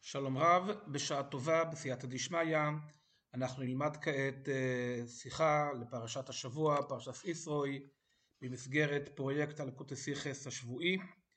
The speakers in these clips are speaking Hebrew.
שלום רב, בשעה טובה, בסייעתא דשמיא. אנחנו נלמד כעת שיחה לפרשת השבוע, פרשת ישרוי, במסגרת פרויקט הליקוטי סיכס השבועי.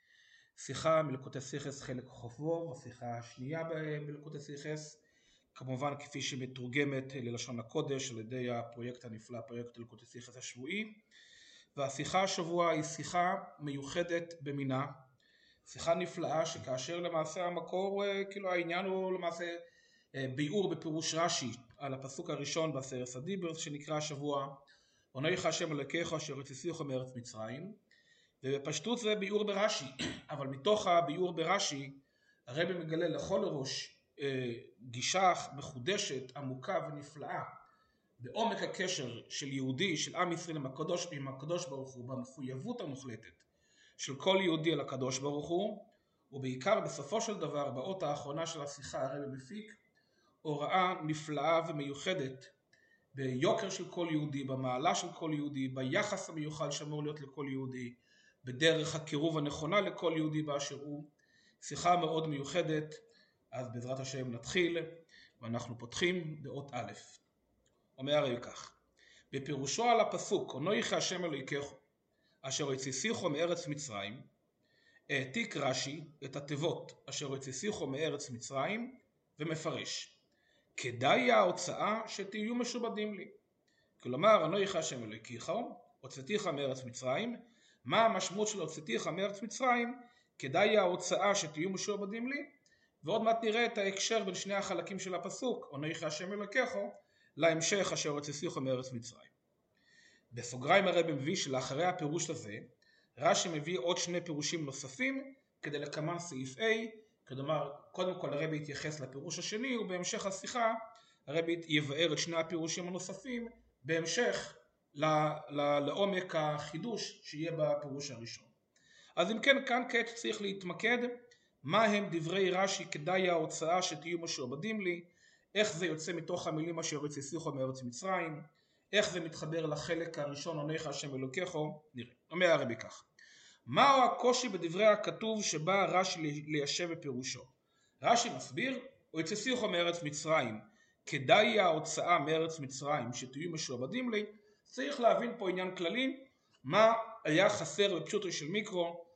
שיחה מליקוטי סיכס חלק חובו, השיחה השנייה בליקוטי סיכס, כמובן כפי שמתורגמת ללשון הקודש על ידי הפרויקט הנפלא, פרויקט הליקוטי סיכס השבועי. והשיחה השבוע היא שיחה מיוחדת במינה, שיחה נפלאה שכאשר למעשה המקור, כאילו העניין הוא למעשה ביאור בפירוש רש"י על הפסוק הראשון בעשרת הדיבר שנקרא השבוע "עונך השם אלוקיך אשר הוציאך מארץ מצרים", ובפשטות זה ביאור ברש"י, אבל מתוך הביאור ברש"י הרבי מגלה לכל ראש גישה מחודשת, עמוקה ונפלאה בעומק הקשר של יהודי, של עם ישראל עם הקדוש ברוך הוא, במחויבות המוחלטת של כל יהודי על הקדוש ברוך הוא, ובעיקר בסופו של דבר באות האחרונה של השיחה הרבי מפיק הוראה נפלאה ומיוחדת ביוקר של כל יהודי, במעלה של כל יהודי, ביחס המיוחד שאמור להיות לכל יהודי, בדרך הקירוב הנכונה לכל יהודי באשר הוא. שיחה מאוד מיוחדת. אז בעזרת השם נתחיל, ואנחנו פותחים באות א'. אומר הרי כך, בפירושו על הפסוק "עונך השם אלוקיך אשר הוציאך מארץ מצרים", העתיק רש"י את התיבות אשר הוציאך מארץ מצרים ומפרש: כדאי ההוצאה שתהיו משובדים לי. כלומר, עונך השם אלוקיך הוצאתיך מארץ מצרים, מה המשמעות של הוצאתיך מארץ מצרים? כדאי ההוצאה שתהיו משובדים לי. ועוד מעט נראה את ההקשר בין שני החלקים של הפסוק עונך השם אלוקיך להמשך אשר הוציאך מארץ מצרים. בסוגריים הרבי מביא שלאחרי הפירוש הזה רש"י מביא עוד שני פירושים נוספים כדי לקמן סעיף A. כלומר, קודם כל הרבי יתייחס לפירוש השני, ובהמשך השיחה הרבי יבאר את שני הפירושים הנוספים בהמשך לעומק החידוש שיהיה בפירוש הראשון. אז אם כן, כאן כעת צריך להתמקד מה הם דברי רש"י כדאי ההוצאה שתהיו משועבדים לי, איך זה יוצא מתוך המילים אשר הוציאך מארץ מצרים, איך זה מתחבר לחלק הראשון עונך השם אלוקיך. נראה. אומר הרבי כך, מהו הקושי בדברי הכתוב שבא רש"י ליישב בפירושו? רש"י מסביר, הוציאך מארץ מצרים, כדאי ההוצאה מארץ מצרים שתהיו משועבדים לי. צריך להבין פה עניין כללי, מה היה חסר בפשוטו של מיקרו,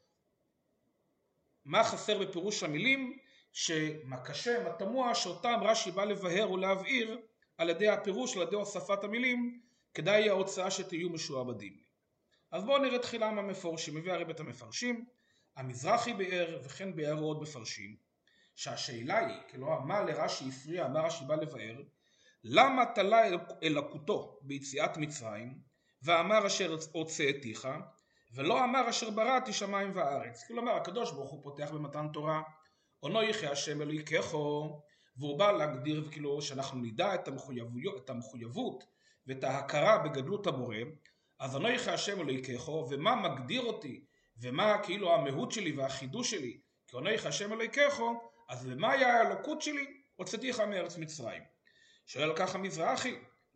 מה חסר בפירוש המילים, שמה קשה, מה תמוה, שאותם רש"י בא לבהר ולהבהיר על ידי הפירוש, על ידי הוספת המילים כדאי ההוצאה שתהיו משועבדים לי. אז בואו נראה תחילה מה מפורשים. מביא הרבי את המפרשים, המזרחי ביאר וכן ביארו עוד מפרשים, שהשאלה היא, כלומר מה לרש"י הפריע, מה רש"י בא לבאר, למה תלה אלוקותו ביציאת מצרים ואמר אשר הוצאתיך, ולא אמר אשר בראתי שמיים וארץ? כלומר הקדוש ברוך הוא פותח במתן תורה עונך השם אלוקיך, והוא בא להגדיר וכאילו שאנחנו נדע את המחויבות ואת ההכרה בגדלות הבורא. אז עונך השם אלוקיך, ומה מגדיר אותי ומה כאילו המהות שלי והחידוש שלי כעונך השם אלוקיך, אז ומה היה האלוקות שלי? הוצאתיך מארץ מצרים. שואל כך המזרחי,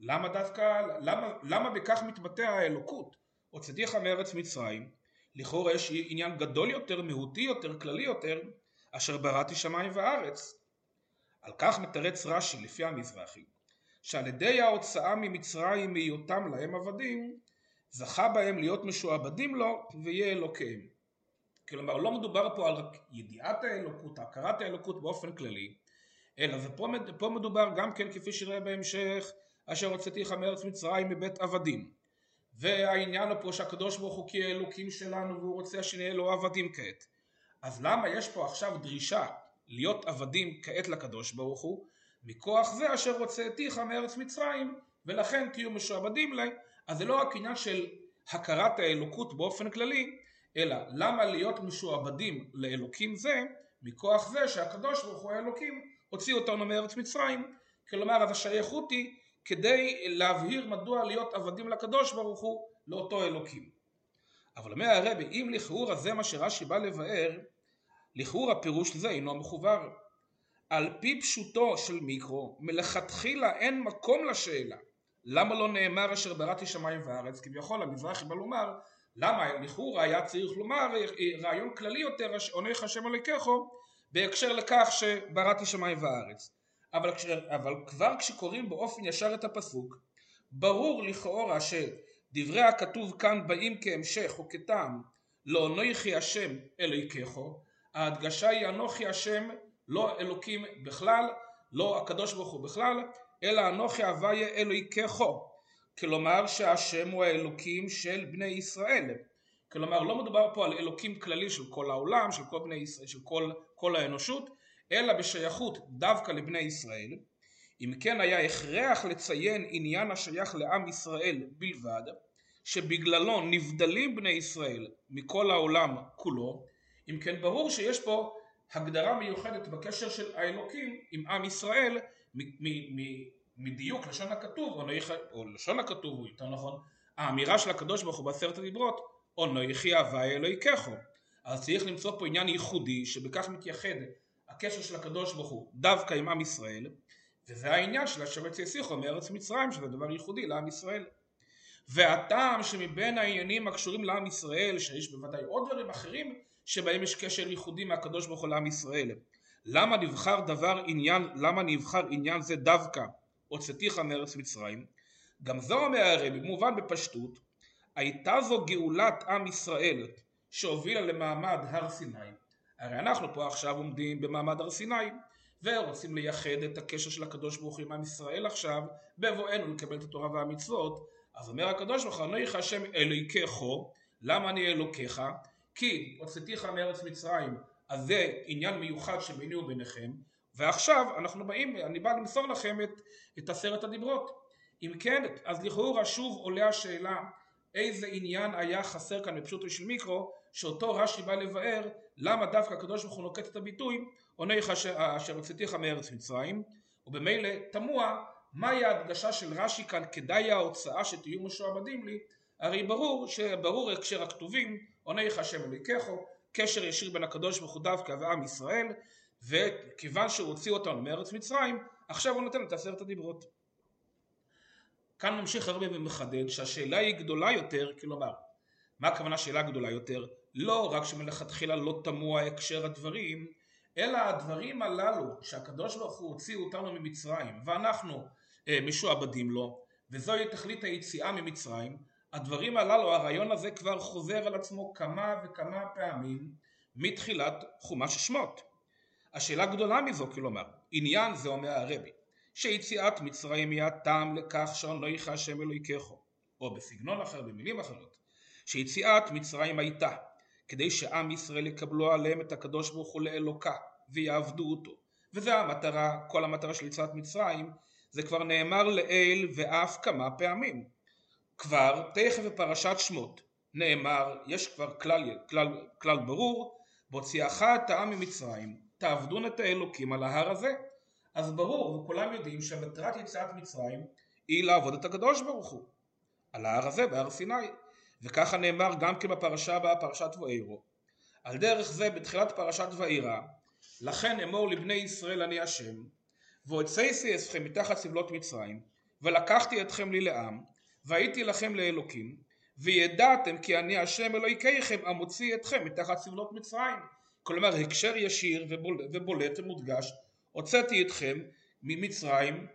למה בכך מתבטא האלוקות? הוצאתיך מארץ מצרים, לכאורה יש עניין גדול יותר, מהותי יותר, כללי יותר, אשר בראתי שמיים וארץ. על כך מתרץ רש"י לפי המזרחי, שעל ידי ההוצאה ממצרים מהיותם להם עבדים, זכה בהם להיות משועבדים לו ויהיה אלוקיהם. כלומר לא מדובר פה על רק ידיעת האלוקות, הכרת האלוקות באופן כללי, אלא פה מדובר גם כן כפי שראה בהמשך אשר הוצאתיך מארץ מצרים מבית עבדים. והעניין הוא פה שהקדוש ברוך הוא כי האלוקים שלנו והוא רוצה שנהיה לו עבדים כעת. אז למה יש פה עכשיו דרישה להיות עבדים כעת לקדוש ברוך הוא? מכוח זה אשר הוצאתיך מארץ מצרים ולכן תהיו משועבדים לי. אז זה לא רק עניין של הכרת האלוקות באופן כללי, אלא למה להיות משועבדים לאלוקים זה? מכוח זה שהקדוש ברוך הוא האלוקים הוציא אותנו מארץ מצרים. כלומר אז השייכות היא כדי להבהיר מדוע להיות עבדים לקדוש ברוך הוא, לאותו אלוקים. אבל אומר הרבי, אם לכאורה זה מה שרש"י בא לבאר, לכאורה הפירוש זה אינו מחובר. על פי פשוטו של מיקרו, מלכתחילה אין מקום לשאלה למה לא נאמר אשר בראתי שמיים וארץ. כביכול המזרחי בא לומר, למה לכאורה היה צריך לומר רעיון כללי יותר, עונך השם אלוקיך, בהקשר לכך שבראתי שמיים וארץ. אבל כבר כשקוראים באופן ישר את הפסוק, ברור לכאורה שדברי הכתוב כאן באים כהמשך או כטעם לא אנוכי השם אלוהיכךו. ההדגשה היא אנוכי השם, לא אלוקים בכלל, לא הקדוש ברוך הוא בכלל, אלא אנוכי הוויה אלוהיכךו. כלומר שהשם הוא האלוקים של בני ישראל. כלומר לא מדובר פה על אלוקים כללי של כל העולם, של כל בני ישראל, של כל האנושות, אלא בשייכות דווקא לבני ישראל. אם כן היה הכרח לציין עניין השייך לעם ישראל בלבד, שבגללו נבדלים בני ישראל מכל העולם כולו, אם כן ברור שיש פה הגדרה מיוחדת בקשר של האלוקים עם עם ישראל מדיוק לשון הכתוב, או לשון הכתוב הוא יותר נכון, האמירה של הקדוש ברוך הוא בעשרת הדיברות, אנוכי הוויה אלוהיכךו. אז צריך למצוא פה עניין ייחודי שבכך מתייחד הקשר של הקדוש ברוך הוא דווקא עם עם ישראל, וזה העניין של אשר יצאתיכם מארץ מצרים, שזה דבר ייחודי לעם ישראל. והטעם שמבין העניינים הקשורים לעם ישראל, שיש בוודאי עוד דברים אחרים שבהם יש קשר ייחודי מהקדוש ברוך הוא לעם ישראל, למה נבחר עניין זה דווקא הוצאתיך מארץ מצרים? גם זו אומר הרבי במובן בפשטות, הייתה זו גאולת עם ישראל שהובילה למעמד הר סיני. הרי אנחנו פה עכשיו עומדים במעמד הר סיני ורוצים לייחד את הקשר של הקדוש ברוך הוא עם עם ישראל עכשיו בבואנו לקבל את התורה והמצוות. אז אומר הקדוש ברוך הוא אנוכי השם אלוהיכךו. למה אני אלוקיך? כי הוצאתיך מארץ מצרים, אז זה עניין מיוחד שביני וביניכם, ועכשיו אני בא למסור לכם את עשרת הדיברות. אם כן, אז לכאורה שוב עולה השאלה איזה עניין היה חסר כאן בפשוטו של מיקרו, שאותו רש"י בא לבאר למה דווקא הקדוש ברוך הוא נוקט את הביטוי אנוכי אשר הוצאתיך מארץ מצרים, ובמילא תמוה מהי ההדגשה של רש"י כאן כדאי ההוצאה שתהיו משועבדים לי. הרי ברור הקשר הכתובים אנוכי השם אלוהיכךו, קשר ישיר בין הקדוש ברוך הוא דווקא ועם ישראל, וכיוון שהוא הוציא אותנו מארץ מצרים עכשיו הוא נותן את עשרת הדיברות. כאן ממשיך הרבה ומחדד שהשאלה היא גדולה יותר. כלומר, מה הכוונה שאלה גדולה יותר? לא רק שמלכתחילה לא תמוה הקשר הדברים, אלא הדברים הללו שהקדוש ברוך הוא הוציא אותנו ממצרים ואנחנו משועבדים לו, וזוהי תכלית היציאה ממצרים. הדברים הללו, הרעיון הזה כבר חוזר על עצמו כמה וכמה פעמים מתחילת חומש שמות. השאלה גדולה מזו, כלומר, עניין זה אומר הרבי, שיציאת מצרים היא הטעם לכך שאנוכי השם אלוהיכךו, או בסגנון אחר, במילים אחרות, שיציאת מצרים הייתה כדי שעם ישראל יקבלו עליהם את הקדוש ברוך הוא לאלוקה ויעבדו אותו, וזה המטרה. כל המטרה של יציאת מצרים זה כבר נאמר לעיל ואף כמה פעמים. כבר תכף בפרשת שמות נאמר, יש כבר כלל ברור, בהוציאך את העם ממצרים תעבדון את האלוקים על ההר הזה. אז ברור וכולם יודעים שמטרת יציאת מצרים היא לעבוד את הקדוש ברוך הוא על ההר הזה בהר סיני, וככה נאמר גם כן בפרשה הבאה, פרשת ואירו. על דרך זה בתחילת פרשת ואירא, לכן אמור לבני ישראל אני השם, והוצאתי אתכם מתחת סבלות מצרים, ולקחתי אתכם לי לעם, והייתי לכם לאלוקים, וידעתם כי אני השם אלוהיכם המוציא אתכם מתחת סבלות מצרים. כלומר הקשר ישיר ובולט ומודגש, הוצאתי אתכם ממצרים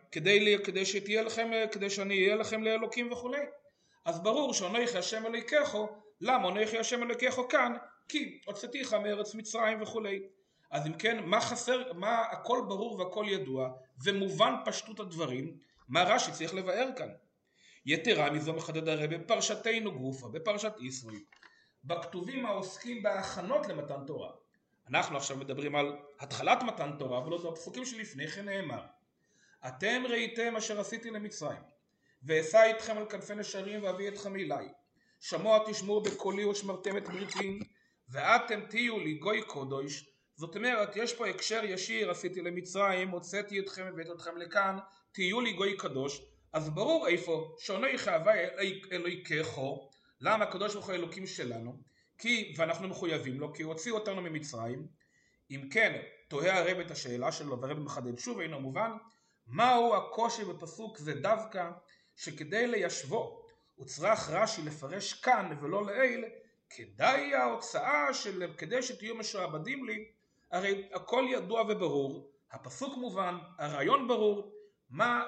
כדי שאני אהיה לכם לאלוקים וכו'. אז ברור שאנוכי השם אלוהיכךו. למה אנוכי השם אלוהיכךו כאן? כי הוצאתיך מארץ מצרים וכו'. אז אם כן, מה חסר? מה הכל ברור והכל ידוע ומובן פשטות הדברים, מה רש"י צריך לבאר כאן? יתרה מזו מחדד הרבי בפרשתנו גופה, בפרשת ישרוי, בכתובים העוסקים בהכנות למתן תורה. אנחנו עכשיו מדברים על התחלת מתן תורה, אבל עוד בפסוקים שלפני כן נאמר, אתם ראיתם אשר עשיתי למצרים, ואשא איתכם על כנפי נשרים ואביא אתכם אליי, שמוע תשמעו בקולי ושמרתם את בריתי, ואתם תהיו לי גוי קודש. זאת אומרת, יש פה הקשר ישיר, עשיתי למצרים, הוצאתי אתכם והבאתי אתכם לכאן, תהיו לי גוי קדוש. אז ברור איפה שאנוכי הוויה אלוהיכךו. למה? הקדוש ברוך הוא האלוקים שלנו, ואנחנו מחויבים לו, כי הוא הוציא אותנו ממצרים. אם כן, תוהה הרב את השאלה שלו, והרב מחדד שוב, אינו מובן, מהו הקושי בפסוק זה דווקא שכדי ליישבו וצריך רש"י לפרש כאן ולא לעיל, כדאי ההוצאה כדי שתהיו משועבדים לי. הרי הכל ידוע וברור, הפסוק מובן, הרעיון ברור, מה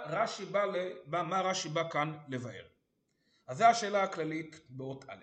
רש"י בא כאן לבאר. אז זו השאלה הכללית באות א'.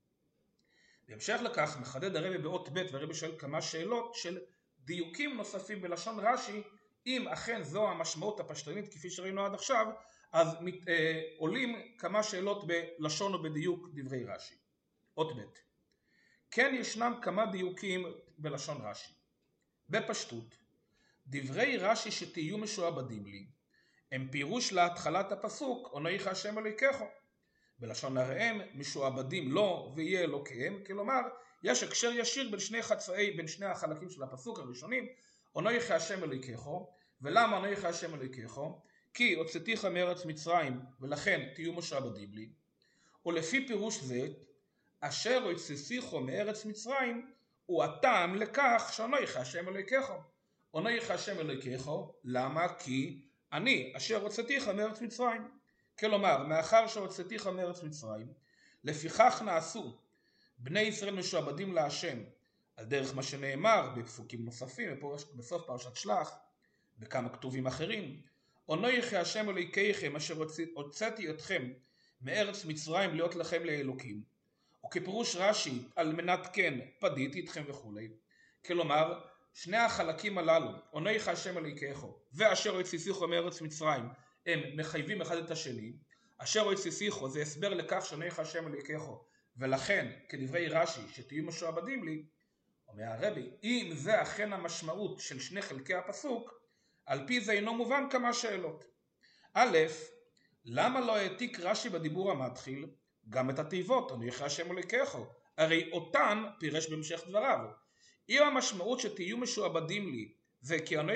בהמשך לכך מחדד הרבי באות ב', והרבי שואל כמה שאלות של דיוקים נוספים בלשון רש"י. אם אכן זו המשמעות הפשטנית כפי שראינו עד עכשיו, אז עולים כמה שאלות בלשון ובדיוק דברי רש"י. אות ב', כן ישנם כמה דיוקים בלשון רש"י. בפשטות, דברי רש"י שתהיו משועבדים לי הם פירוש להתחלת הפסוק אונך השם אלוהיכם. בלשון הראם משועבדים לו ויהיה אלוקיהם, כלומר יש הקשר ישיר בין שני החלקים של הפסוק הראשונים, אונך השם אלוהיכם. ולמה אונך השם אלוהיכם? כי הוצאתיך מארץ מצרים ולכן תהיו משועבדים לי. ולפי פירוש זה אשר הוצאתיך מארץ מצרים הוא הטעם לכך שאונך השם אלוהיכם. אונך השם אלוהיכם, למה? כי אני אשר הוצאתיך מארץ מצרים. כלומר, מאחר שהוצאתיך מארץ מצרים, לפיכך נעשו בני ישראל משועבדים להשם, על דרך מה שנאמר בפסוקים נוספים, בסוף פרשת שלח, בכמה כתובים אחרים, אונך השם אלוהיכם אשר הוצאתי אתכם מארץ מצרים להיות לכם לאלוקים. וכפירוש רש"י, על מנת כן פדיתי אתכם וכו'. כלומר, שני החלקים הללו, אונך השם אלוהיכם ואשר הוצאתיך מארץ מצרים, הם מחייבים אחד את השני. אשר הוצאתיך זה הסבר לכך שאונך השם אלוהיכם, ולכן כדברי רש"י שתהיו משועבדים לי. אומר הרבי, אם זה אכן המשמעות של שני חלקי הפסוק, על פי זה אינו מובן כמה שאלות. א', למה לא העתיק רש"י בדיבור המתחיל גם את התיבות אונך השם אלוהיכם? הרי אותן פירש בהמשך דבריו. אם המשמעות שתהיו משועבדים לי זה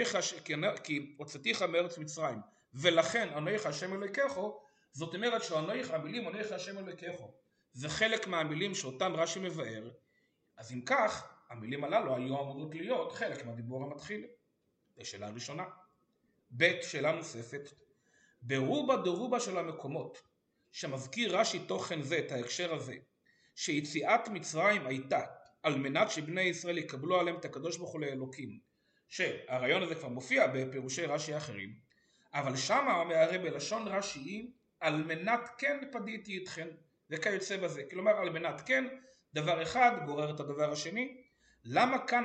כי הוצאתיך מארץ מצרים ולכן אונך השם אלוהיכם, זאת אומרת שהמילים אונך השם אלוהיכם זה חלק מהמילים שאותם רש"י מבאר. אז אם כך, המילים הללו היו אמורות להיות חלק מהדיבור המתחיל. זו שאלה ראשונה. ב', שאלה נוספת, ברובה דרובה של המקומות שמזכיר רש"י תוכן זה, את ההקשר הזה, שיציאת מצרים הייתה על מנת שבני ישראל יקבלו עליהם את הקדוש ברוך הוא לאלוקים, שהרעיון הזה כבר מופיע בפירושי רש"י אחרים, אבל שמה אומר הרבי בלשון רש"י על מנת כן פדיתי אתכם וכיוצא בזה. כלומר על מנת כן, דבר אחד גורר את הדבר השני. למה כאן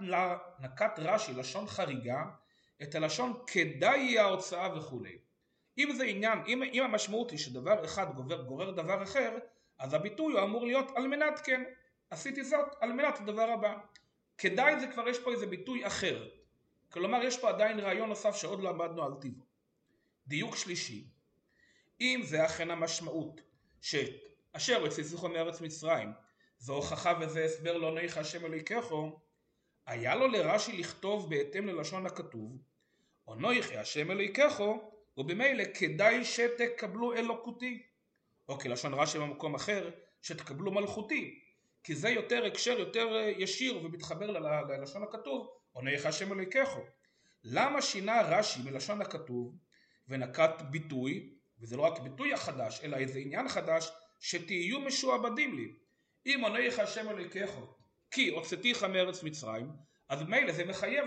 נקט רש"י לשון חריגה, את הלשון כדאי ההוצאה וכו'. אם זה עניין, אם המשמעות היא שדבר אחד גורר דבר אחר, אז הביטוי הוא אמור להיות על מנת כן, עשיתי זאת על מנת הדבר הבא. כדאי זה כבר יש פה איזה ביטוי אחר, כלומר יש פה עדיין רעיון נוסף שעוד לא עמדנו על טיבו. דיוק שלישי, אם זה אכן המשמעות שאשר הוצאתיך מארץ מצרים זו הוכחה וזה הסבר לאונך השם אלוהיכם, היה לו לרש"י לכתוב בהתאם ללשון הכתוב אונך השם אלוהיכם, ובמילא כדאי שתקבלו אלוקותי, או כלשון רש"י במקום אחר שתקבלו מלכותי, כי זה יותר הקשר יותר ישיר ומתחבר ללשון הכתוב אונך השם אלוהיכם. למה שינה רש"י מלשון הכתוב ונקט ביטוי, וזה לא רק ביטוי החדש אלא איזה עניין חדש, שתהיו משועבדים לי. אם אונך השם אלוהיכם כי הוצאתיך מארץ מצרים, אז מילא זה מחייב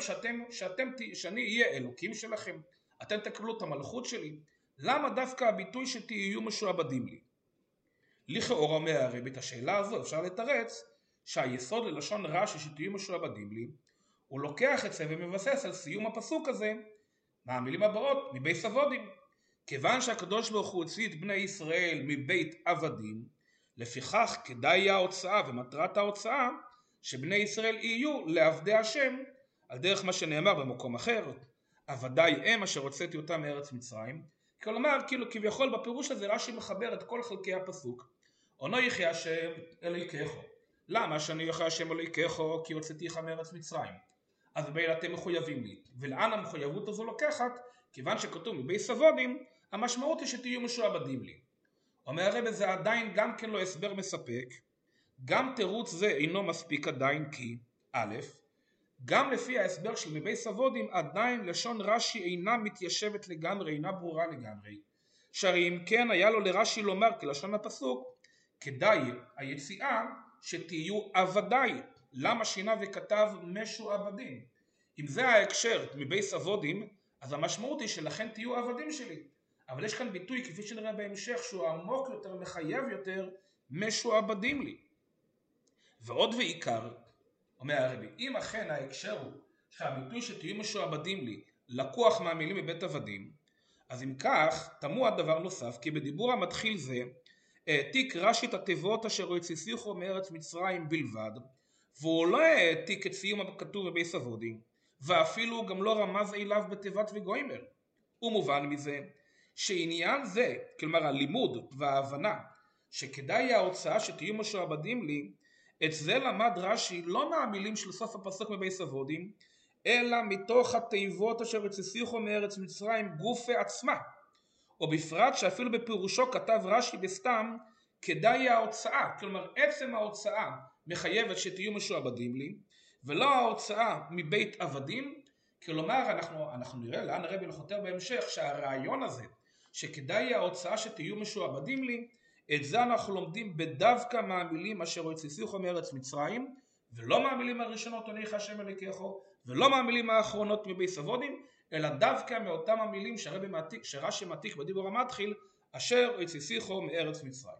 שאני אהיה אלוקים שלכם, אתם תקבלו את המלכות שלי. למה דווקא הביטוי שתהיו משועבדים לי? לכאורה אומר הרבי את השאלה הזו אפשר לתרץ שהיסוד ללשון רש"י שתהיו משועבדים לי, הוא לוקח את זה ומבסס על סיום הפסוק הזה מהמילים הבאות, מבית עבדים. כיוון שהקדוש ברוך הוא הוציא את בני ישראל מבית עבדים, לפיכך כדאי ההוצאה ומטרת ההוצאה שבני ישראל יהיו לעבדי השם, על דרך מה שנאמר במקום אחר, עבדי הם אשר הוצאתי אותם מארץ מצרים. כלומר, כביכול בפירוש הזה רש"י מחבר את כל חלקי הפסוק. אונך השם אלוהיכם. למה שאונך השם אלוהיכם? כי הוצאתיך מארץ מצרים. אז מילא אתם מחויבים לי. ולאן המחויבות הזו לוקחת? כיוון שכתוב מבית עבדים, המשמעות היא שתהיו משועבדים לי. אומר הרבי זה עדיין גם כן לא הסבר מספק. גם תירוץ זה אינו מספיק עדיין כי א', גם לפי ההסבר של מבית עבדים עדיין לשון רש"י אינה מתיישבת לגמרי, אינה ברורה לגמרי. שהרי אם כן היה לו לרש"י לומר כלשון הפסוק כדאי היציאה שתהיו עבדי, למה שינה וכתב משועבדים? אם זה ההקשר מבייס עבודים, אז המשמעות היא שלכן תהיו עבדים שלי. אבל יש כאן ביטוי, כפי שנראה בהמשך, שהוא עמוק יותר, מחייב יותר, משועבדים לי. ועוד ועיקר, אומר הרבי, אם אכן ההקשר הוא שהביטוי שתהיו משועבדים לי לקוח מהמילים מבית עבדים, אז אם כך תמוה דבר נוסף, כי בדיבור המתחיל זה העתיק רש"י את התיבות אשר הציסיחו מארץ מצרים בלבד, והוא לא העתיק את סיום הכתוב בבייס עבודים, ואפילו גם לא רמז אליו בתיבת וגוימר. ומובן מזה שעניין זה, כלומר הלימוד וההבנה שכדאי ההוצאה שתהיו משועבדים לי, את זה למד רש"י לא מהמילים של סוף הפסוק מבייס עבודים, אלא מתוך התיבות אשר הציסיחו מארץ מצרים גופה עצמה, או בפרט שאפילו בפירושו כתב רש"י בסתם כדאי ההוצאה, כלומר עצם ההוצאה מחייבת שתהיו משועבדים לי, ולא ההוצאה מבית עבדים. כלומר אנחנו נראה לאן הרבי חותר בהמשך שהרעיון הזה שכדאי ההוצאה שתהיו משועבדים לי, את זה אנחנו לומדים בדווקא מהמילים אשר הציסיחו מארץ מצרים, ולא מהמילים הראשונות עניך השם אלוקיכו, ולא מהמילים האחרונות מבייס עבודים, אלא דווקא מאותם המילים שרש"י מעתיק בדיבור המתחיל, אשר הציסיחו מארץ מצרים.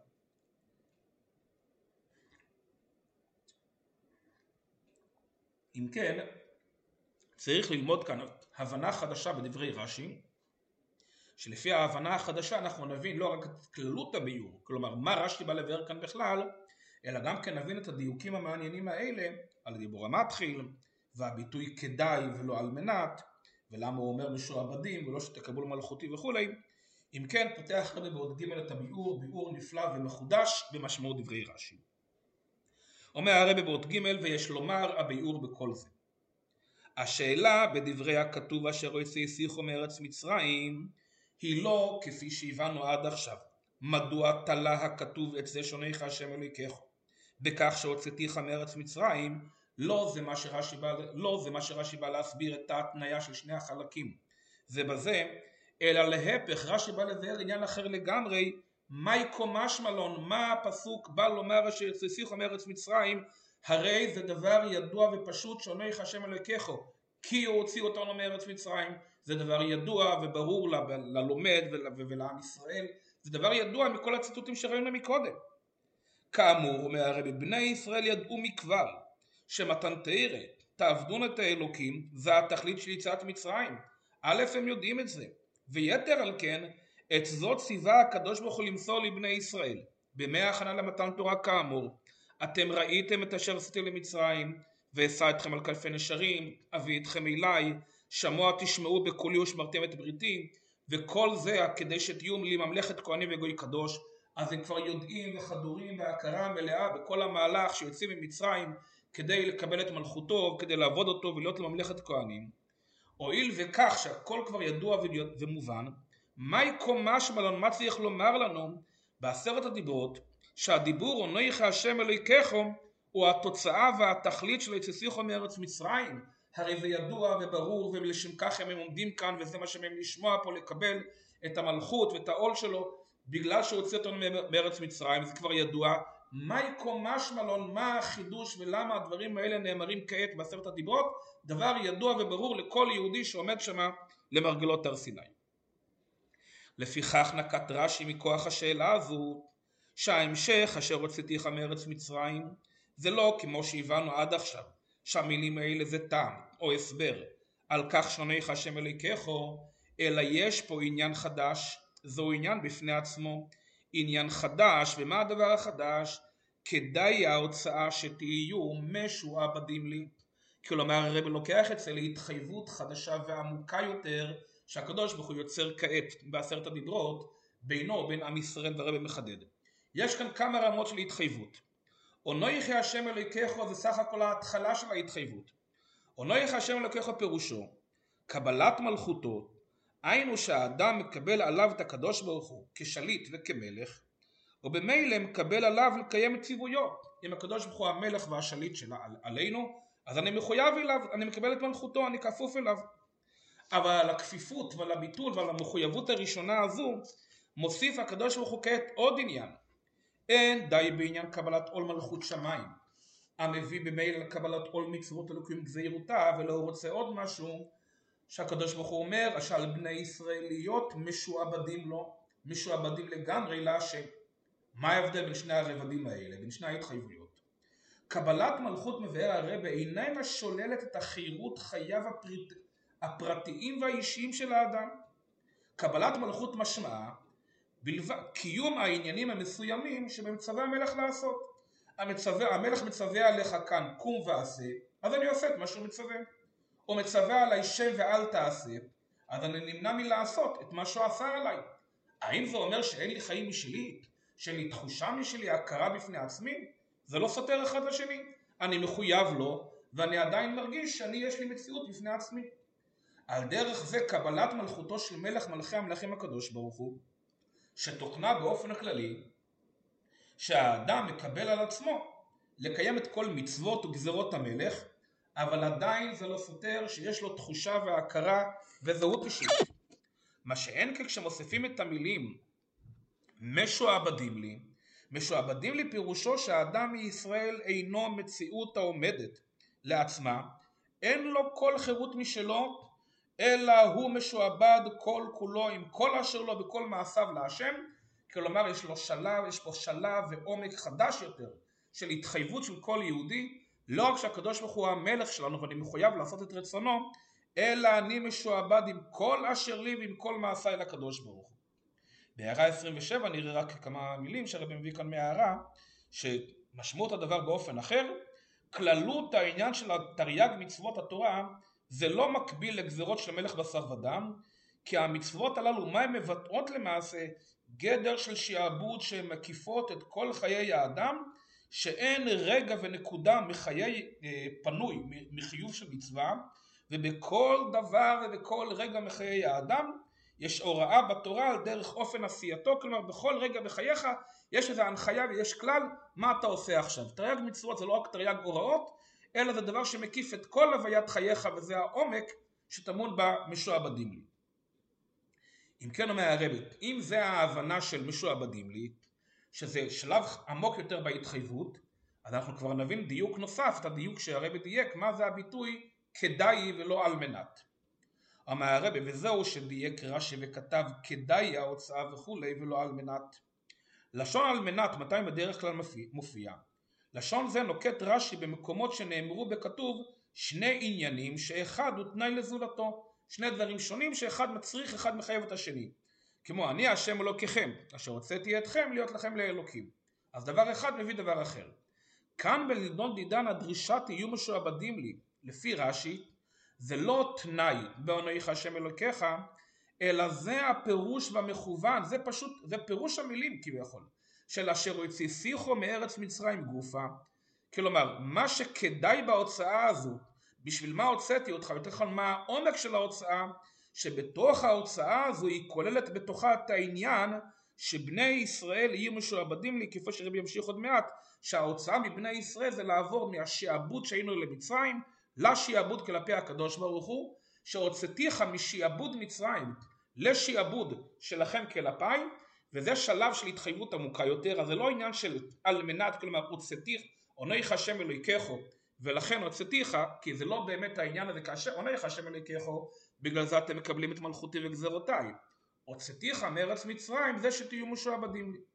אם כן, צריך ללמוד כאן הבנה חדשה בדברי רש"י, שלפי ההבנה החדשה אנחנו נבין לא רק את כללות הביור, כלומר מה רש"י בא לבאר כאן בכלל, אלא גם כן נבין את הדיוקים המעניינים האלה על הדיבור המתחיל, והביטוי כדאי ולא על מנת, ולמה הוא אומר משועבדים ולא שתקבלו מלכותי וכולי. אם כן, פותח רבי בעוד ג' את הביאור, ביאור נפלא ומחודש במשמעות דברי רש"י. אומר הרבי בעוד ג' ויש לומר הביאור בכל זה. השאלה בדברי הכתוב אשר הציסיחו מארץ מצרים היא לא כפי שהבנו עד עכשיו, מדוע תלה הכתוב את זה שונאיך השם אלוקיך בכך שהוצאתיך מארץ מצרים. לא זה מה שרש"י בא להסביר את ההתניה של שני החלקים זה בזה, אלא להפך רש"י בא לבאר עניין אחר לגמרי. מהי משמע לן, מה הפסוק בא לומר אשר הציסיחו מארץ מצרים? הרי זה דבר ידוע ופשוט שונאיך השם אלוקיך כי הוא הוציא אותנו מארץ מצרים. זה דבר ידוע וברור ללומד ולעם ישראל, זה דבר ידוע מכל הציטוטים שראינו מקודם. כאמור אומר הרבי, בני ישראל ידעו מכבר שמתן תורה תעבדון את האלוקים זה התכלית של יציאת מצרים. א' הם יודעים את זה, ויתר על כן את זאת ציווה הקדוש ברוך הוא למסור לבני ישראל בימי ההכנה למתן תורה כאמור, אתם ראיתם את אשר עשיתי למצרים ואשא אתכם על כנפי נשרים, אביא אתכם אליי, שמוע תשמעו בקולי ושמרתם את בריתי, וכל זה כדי שתהיו לי ממלכת כהנים וגוי קדוש. אז הם כבר יודעים וחדורים בהכרה מלאה בכל המהלך שיוצאים ממצרים כדי לקבל את מלכותו, כדי לעבוד אותו ולהיות לממלכת כהנים. הואיל וכך שהכל כבר ידוע ומובן, מהי משמע לן, מה צריך לומר לנו בעשרת הדיברות שהדיבור עונך השם אלוקיך הוא התוצאה והתכלית של הציסיחו מארץ מצרים? הרי זה ידוע וברור, ולשם כך הם עומדים כאן, וזה מה שהם לשמוע פה, לקבל את המלכות ואת העול שלו בגלל שהוציא אותנו מארץ מצרים. זה כבר ידוע. מהי משמע לן, מה החידוש ולמה הדברים האלה נאמרים כעת בעשרת הדיברות? דבר ידוע וברור לכל יהודי שעומד שמה למרגלות הר סיני. לפיכך נקט רש"י מכוח השאלה הזו שההמשך אשר הוצאתיך מארץ מצרים זה לא כמו שהבנו עד עכשיו שהמילים האלה זה טעם או הסבר על כך שונאיך השם אלוקיך, אלא יש פה עניין חדש. זהו עניין בפני עצמו, עניין חדש. ומה הדבר החדש? כדאי ההוצאה שתהיו משועבדים לי. כלומר הרבי לוקח את זה להתחייבות חדשה ועמוקה יותר שהקדוש ברוך הוא יוצר כעת בעשרת הדיברות בינו ובין עם ישראל, והרבי מחדד. יש כאן כמה רמות של התחייבות. עונך השם אלוקיך זה סך הכל ההתחלה של ההתחייבות. עונך השם אלוקיך פירושו קבלת מלכותו, היינו שהאדם מקבל עליו את הקדוש ברוך הוא כשליט וכמלך, ובמילא מקבל עליו לקיים את ציוויו. אם הקדוש ברוך הוא המלך והשליט שלה עלינו, אז אני מחויב אליו, אני מקבל את מלכותו, אני כפוף אליו. אבל על הכפיפות ועל הביטול ועל המחויבות הראשונה הזו מוסיף הקדוש ברוך הוא כעת עוד עניין. אין די בעניין קבלת עול מלכות שמיים, המביא במילא לקבלת עול מצוות אלוקים גזירותיו, ולא רוצה עוד משהו, שהקדוש ברוך הוא אומר שעל בני ישראל להיות משועבדים לו, משועבדים לגמרי להשם. מה ההבדל בין שני הרבדים האלה, בין שני ההתחייבויות? קבלת מלכות מבאר הרבה איננה שוללת את החירות חייו הפרטיים והאישיים של האדם. קבלת מלכות משמעה קיום העניינים המסוימים שבמצווה המלך לעשות. המלך מצווה עליך כאן קום ועשה, אז אני עושה את מה שהוא מצווה. או מצווה עליי שב ואל תעשה, אז אני נמנע מלעשות את מה שהוא עשה עליי. האם זה אומר שאין לי חיים משלי? שאין לי תחושה משלי, הכרה בפני עצמי? זה לא סותר אחד לשני. אני מחויב לו, ואני עדיין מרגיש יש לי מציאות בפני עצמי. על דרך זה קבלת מלכותו של מלך מלכי המלכים הקדוש ברוך הוא, שתוכנה באופן כללי, שהאדם מקבל על עצמו לקיים את כל מצוות וגזרות המלך, אבל עדיין זה לא סותר שיש לו תחושה והכרה וזהות אישית. מה שאין כשמוסיפים את המילים משועבדים לי, משועבדים לי פירושו שהאדם מישראל אינו מציאות העומדת לעצמה, אין לו כל חירות משלו, אלא הוא משועבד כל כולו עם כל אשר לו בכל מעשיו להשם. כלומר יש פה שלב ועומק חדש יותר של התחייבות של כל יהודי, לא רק שהקדוש ברוך הוא המלך שלנו ואני מחויב לעשות את רצונו, אלא אני משועבד עם כל אשר לי ועם כל מעשיי לקדוש ברוך הוא. בהערה 27 נראה רק כמה מילים שהרבי מביא כאן מהערה, שמשמעות הדבר באופן אחר. כללות העניין של תרי"ג מצוות התורה זה לא מקביל לגזירות של מלך בשר ודם, כי המצוות הללו מה הן מבטאות למעשה? גדר של שעבוד שמקיפות את כל חיי האדם, שאין רגע ונקודה מחיי פנוי מחיוב של מצווה, ובכל דבר ובכל רגע מחיי האדם יש הוראה בתורה על דרך אופן עשייתו. כלומר בכל רגע בחייך יש איזו הנחיה ויש כלל מה אתה עושה עכשיו. תרי"ג מצוות זה לא רק תרי"ג הוראות, אלא זה דבר שמקיף את כל הוויית חייך, וזה העומק שטמון במשועבדים לי. אם כן אומר הרבי, אם זה ההבנה של משועבדים לי, שזה שלב עמוק יותר בהתחייבות, אז אנחנו כבר נבין דיוק נוסף, את הדיוק שהרבי דייק, מה זה הביטוי כדאי ולא על מנת. אומר הרבי, וזהו שדייק רש"י וכתב כדאי ההוצאה וכולי ולא על מנת. לשון על מנת מתי בדרך כלל מופיע? לשון זה נוקט רש"י במקומות שנאמרו בכתוב שני עניינים שאחד הוא תנאי לזולתו, שני דברים שונים שאחד מצריך אחד מחייב את השני, כמו אני השם אלוקיכם אשר הוצאתי אתכם להיות לכם לאלוקים. אז דבר אחד מביא דבר אחר. כאן בלדון דידן הדרישה תהיו משועבדים לי לפי רש"י זה לא תנאי באנוכי השם אלוקיך, אלא זה הפירוש במכוון, זה פירוש המילים כביכול של אשר הוציאו מארץ מצרים גופה. כלומר מה שכדאי בהוצאה הזו, בשביל מה הוצאתי אותך, יותר נכון מה העומק של ההוצאה, שבתוך ההוצאה הזו היא כוללת בתוכה את העניין שבני ישראל יהיו משועבדים לי, כפי שרבי ימשיך עוד מעט, שההוצאה מבני ישראל זה לעבור מהשעבוד שהיינו למצרים לשעבוד כלפי הקדוש ברוך הוא, שהוצאתיך משעבוד מצרים לשעבוד שלכם כלפיי, וזה שלב של התחייבות עמוקה יותר. אז זה לא עניין של על מנת, כלומר הוצאתיך אנוכי השם אלוקיך ולכן הוצאתיך, כי זה לא באמת העניין הזה כאשר אנוכי השם אלוקיך, בגלל זה אתם מקבלים את מלכותי וגזרותיי. הוצאתיך מארץ מצרים זה שתהיו משועבדים לי.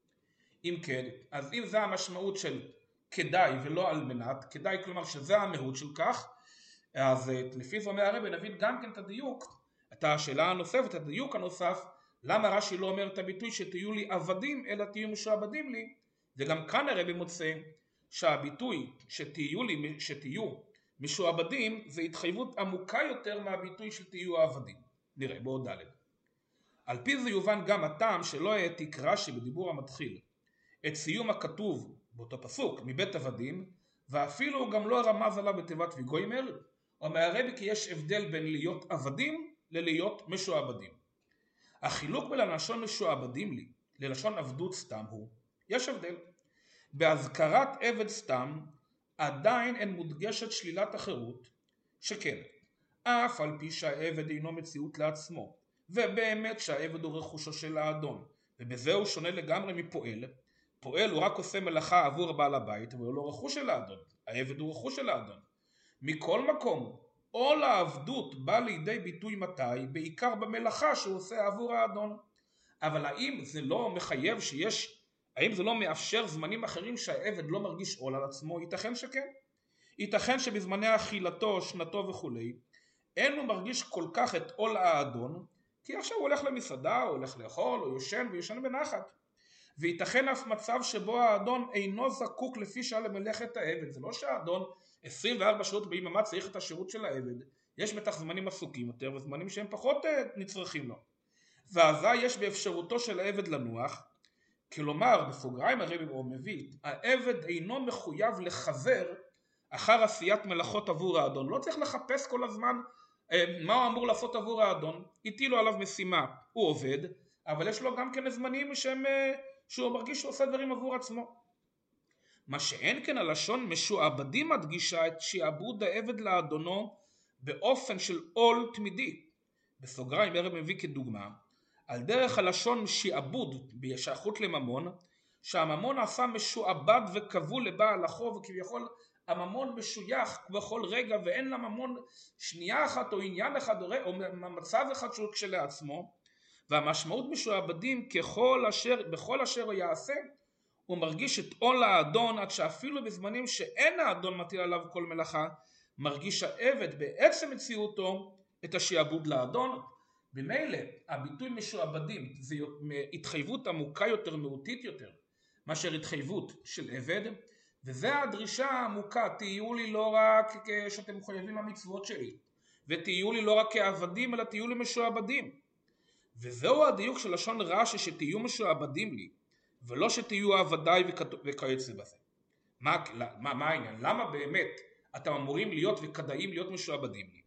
אם כן, אז אם זה המשמעות של כדאי ולא על מנת, כדאי כלומר שזה המהות של כך, אז לפי זה אומר הרבי נבין גם כן את הדיוק, את השאלה הנוספת, את הדיוק הנוסף, למה רש"י לא אומר את הביטוי שתהיו לי עבדים אלא תהיו משועבדים לי. וגם כאן הרבי מוצא שהביטוי שתהיו משועבדים זה התחייבות עמוקה יותר מהביטוי שתהיו עבדים. נראה בעוד ד'. על פי זה יובן גם הטעם שלא העתיק רש"י בדיבור המתחיל את סיום הכתוב באותו פסוק מבית עבדים, ואפילו הוא גם לא רמז עליו בתיבת ויגוימר. אומר הרבי כי יש הבדל בין להיות עבדים ללהיות משועבדים. החילוק בין לשון משועבדים לי ללשון עבדות סתם הוא, יש הבדל. בהזכרת עבד סתם עדיין אין מודגשת שלילת החירות, שכן אף על פי שהעבד אינו מציאות לעצמו, ובאמת שהעבד הוא רכושו של האדון, ובזה הוא שונה לגמרי מפועל, פועל הוא רק עושה מלאכה עבור בעל הבית, והוא לא רכוש של האדון, העבד הוא רכוש של האדון. מכל מקום, עול העבדות בא לידי ביטוי מתי? בעיקר במלאכה שהוא עושה עבור האדון. אבל האם זה לא מחייב האם זה לא מאפשר זמנים אחרים שהעבד לא מרגיש עול על עצמו? ייתכן שכן. ייתכן שבזמני אכילתו, שנתו וכולי, אין הוא מרגיש כל כך את עול האדון, כי עכשיו הוא הולך למסעדה, הוא הולך לאכול, הוא יושן ויושן בנחת. וייתכן אף מצב שבו האדון אינו זקוק לפי שעה למלאכת העבד. זה לא שהאדון 24 שעות ביממה צריך את השירות של העבד. יש בטח זמנים עסוקים יותר וזמנים שהם פחות נצרכים לו. ואזי יש באפשרותו של העבד לנוח, כלומר בסוגריים הרבי מביא, העבד אינו מחויב לחזר אחר עשיית מלאכות עבור האדון. לא צריך לחפש כל הזמן מה הוא אמור לעשות עבור האדון. הטילו עליו משימה, הוא עובד, אבל יש לו גם כן זמנים שהוא מרגיש שהוא עושה דברים עבור עצמו. מה שאין כן הלשון משועבדים מדגישה את שעבוד העבד לאדונו באופן של עול תמידי. בסוגריים הרב מביא כדוגמה על דרך הלשון שעבוד בשייכות לממון, שהממון עשה משועבד וכבול לבעל החוב, וכביכול הממון משוייך בכל רגע ואין לממון שנייה אחת או עניין אחד או מצב אחד שהוא כשלעצמו. והמשמעות משועבדים בכל אשר הוא יעשה, הוא מרגיש את עול האדון, עד שאפילו בזמנים שאין האדון מטיל עליו כל מלאכה, מרגיש העבד בעצם מציאותו את השעבוד לאדון. במילא הביטוי משועבדים זה התחייבות עמוקה יותר, מהותית יותר, מאשר התחייבות של עבד, וזה הדרישה העמוקה, תהיו לי לא רק כשאתם מחויבים למצוות שלי, ותהיו לי לא רק כעבדים, אלא תהיו לי משועבדים. וזהו הדיוק של לשון רש"י, שתהיו משועבדים לי, ולא שתהיו עבדיי וכיוצא בזה. מה העניין? למה באמת אתם אמורים להיות וכדאים להיות משועבדים לי?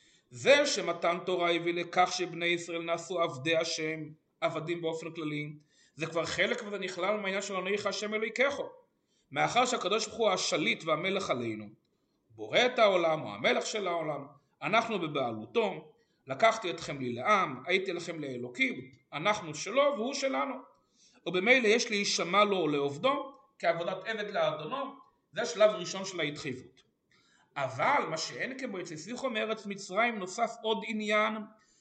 זה שמתן תורה הביא לכך שבני ישראל נעשו עבדי השם, עבדים באופן כללי, זה כבר חלק וזה נכלל מהעניין של אנוכי השם אלוהיכם. מאחר שהקדוש ברוך הוא השליט והמלך עלינו, בורא את העולם או המלך של העולם, אנחנו בבעלותו, לקחתי אתכם לי לעם, הייתי לכם לאלוקים, אנחנו שלו והוא שלנו. ובמילא יש להישמע לו לעובדו כעבודת עבד לאדונו. זה השלב הראשון של ההתחייבות. אבל מה שאין כמו יצאו מארץ מצרים נוסף עוד עניין,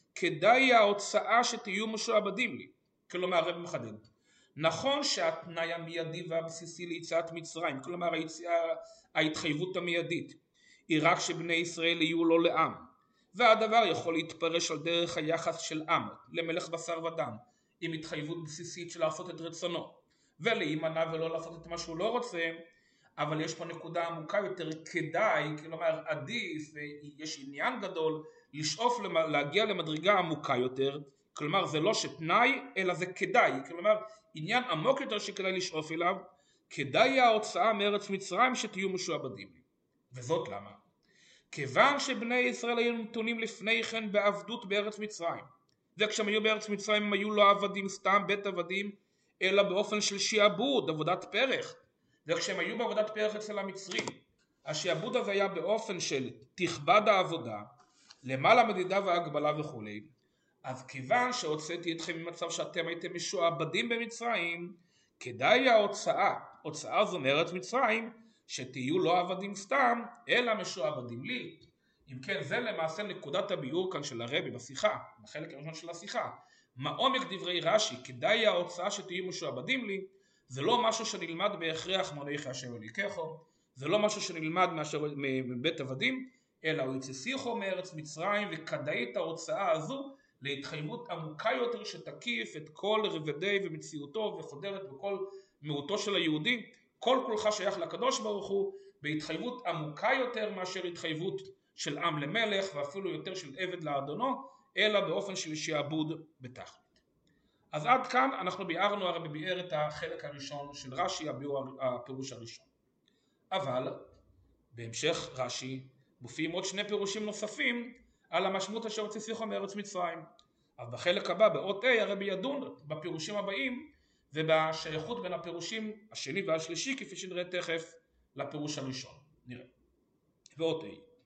כדאי ההוצאה שתהיו משועבדים לי. כלומר הרב מחדד, נכון שהתנאי המיידי והבסיסי ליציאת מצרים, כלומר ההתחייבות המיידית, היא רק שבני ישראל יהיו לו לעם, והדבר יכול להתפרש על דרך היחס של עם למלך בשר ודם, עם התחייבות בסיסית של לעשות את רצונו ולהימנע ולא לעשות את מה שהוא לא רוצה. אבל יש פה נקודה עמוקה יותר, כדאי, כלומר עדיף, ויש עניין גדול לשאוף להגיע למדרגה עמוקה יותר, כלומר זה לא שתנאי אלא זה כדאי, כלומר עניין עמוק יותר שכדאי לשאוף אליו. כדאי ההוצאה מארץ מצרים שתהיו משועבדים. וזאת למה? כיוון שבני ישראל היו נתונים לפני כן בעבדות בארץ מצרים, וכשהם היו בארץ מצרים הם היו לא עבדים סתם בית עבדים, אלא באופן של שעבוד, עבודת פרך. וכשהם היו בעבודת פרך אצל המצרים, השעבוד הזה היה באופן של תכבד העבודה, למעלה מדידה והגבלה וכו'. אז כיוון שהוצאתי אתכם ממצב שאתם הייתם משועבדים במצרים, כדאי הוצאה זו מארץ מצרים, שתהיו לא עבדים סתם, אלא משועבדים לי. אם כן, זה למעשה נקודת הביאור כאן של הרבי בשיחה, בחלק הראשון של השיחה. מה עומק דברי רש"י, כדאי ההוצאה שתהיו משועבדים לי, זה לא משהו שנלמד בהכרח מאנוכי השם אלוהיכם, זה לא משהו שנלמד מבית עבדים, אלא הוא יצאו מארץ מצרים, וכדאי את ההוצאה הזו להתחייבות עמוקה יותר שתקיף את כל רבדי ומציאותו וחודרת בכל מהותו של היהודי. כל כולך שייך לקדוש ברוך הוא, בהתחייבות עמוקה יותר מאשר התחייבות של עם למלך, ואפילו יותר של עבד לאדונו, אלא באופן של שעבוד בתכלית. אז עד כאן אנחנו ביארנו, הרבי ביאר את החלק הראשון של רש"י, הפירוש הראשון. אבל בהמשך רש"י מופיעים עוד שני פירושים נוספים על המשמעות אשר הוציאו מארץ מצרים. אז בחלק הבא, באות ה', הרבי ידון בפירושים הבאים ובשייכות בין הפירושים השני והשלישי, כפי שנראה תכף, לפירוש הראשון. נראה. באות ה',